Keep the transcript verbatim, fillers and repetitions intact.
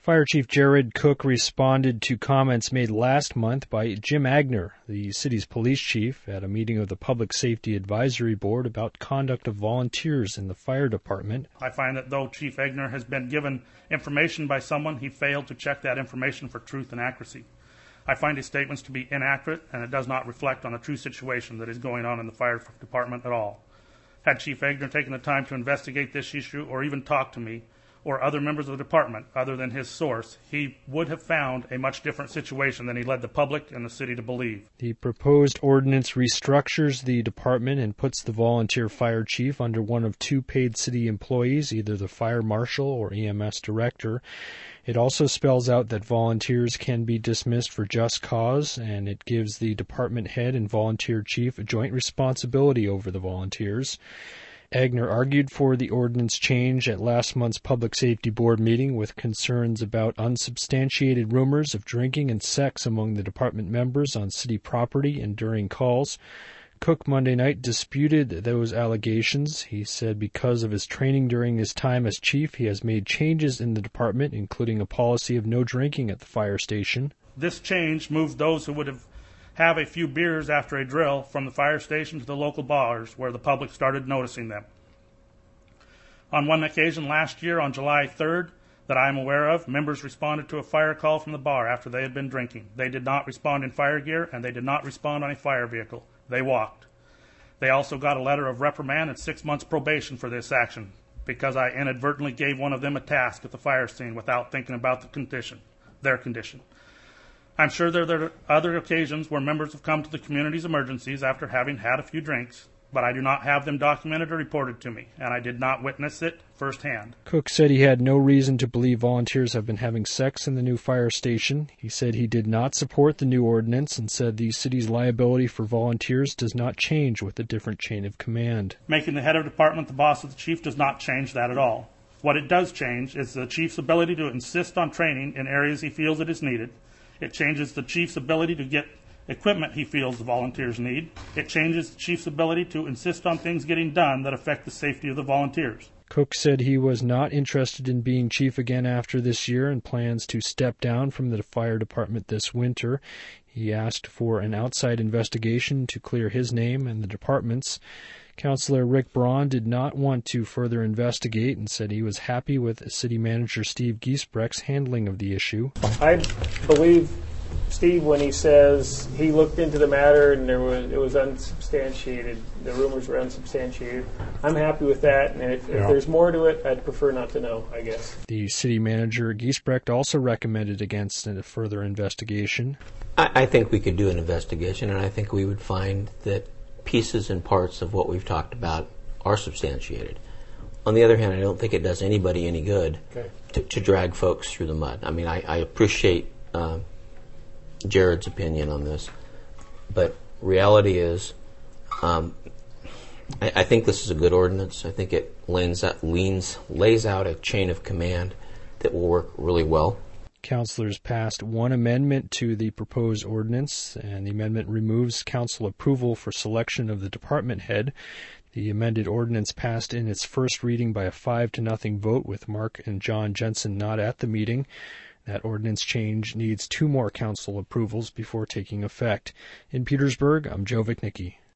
Fire Chief Jared Cook responded to comments made last month by Jim Agner, the city's police chief, at a meeting of the Public Safety Advisory Board about conduct of volunteers in the fire department. I find that though Chief Agner has been given information by someone, he failed to check that information for truth and accuracy. I find his statements to be inaccurate, and it does not reflect on the true situation that is going on in the fire department at all. Had Chief Agner taken the time to investigate this issue or even talk to me, or other members of the department other than his source, he would have found a much different situation than he led the public and the city to believe. The proposed ordinance restructures the department and puts the volunteer fire chief under one of two paid city employees, either the fire marshal or E M S director. It also spells out that volunteers can be dismissed for just cause, and it gives the department head and volunteer chief a joint responsibility over the volunteers. Agner argued for the ordinance change at last month's Public Safety Board meeting with concerns about unsubstantiated rumors of drinking and sex among the department members on city property and during calls. Cook Monday night disputed those allegations. He said because of his training during his time as chief, he has made changes in the department, including a policy of no drinking at the fire station. This change moved those who would have have a few beers after a drill from the fire station to the local bars where the public started noticing them. On one occasion last year, on July third, that I am aware of, members responded to a fire call from the bar after they had been drinking. They did not respond in fire gear, and they did not respond on a fire vehicle. They walked. They also got a letter of reprimand and six months probation for this action because I inadvertently gave one of them a task at the fire scene without thinking about the condition, their condition. I'm sure there are other occasions where members have come to the community's emergencies after having had a few drinks, but I do not have them documented or reported to me, and I did not witness it firsthand. Cook said he had no reason to believe volunteers have been having sex in the new fire station. He said he did not support the new ordinance and said the city's liability for volunteers does not change with a different chain of command. Making the head of department the boss of the chief does not change that at all. What it does change is the chief's ability to insist on training in areas he feels it is needed. It changes the chief's ability to get equipment he feels the volunteers need. It changes the chief's ability to insist on things getting done that affect the safety of the volunteers. Cook said he was not interested in being chief again after this year and plans to step down from the fire department this winter. He asked for an outside investigation to clear his name and the department's. Councillor Rick Braun did not want to further investigate and said he was happy with City Manager Steve Giesbrecht's handling of the issue. I believe Steve when he says he looked into the matter and there was it was unsubstantiated. The rumors were unsubstantiated. I'm happy with that, and if, yeah. if there's more to it, I'd prefer not to know, I guess. The City Manager Giesbrecht also recommended against a further investigation. I, I think we could do an investigation, and I think we would find that pieces and parts of what we've talked about are substantiated. On the other hand, I don't think it does anybody any good okay. to, to drag folks through the mud. I mean, I, I appreciate uh, Jared's opinion on this, but reality is um, I, I think this is a good ordinance. I think it lays out, leans, lays out a chain of command that will work really well. Councilors passed one amendment to the proposed ordinance, and the amendment removes council approval for selection of the department head. The amended ordinance passed in its first reading by a five to nothing vote with Mark and John Jensen not at the meeting. That ordinance change needs two more council approvals before taking effect. In Petersburg, I'm Joe Vichnicki.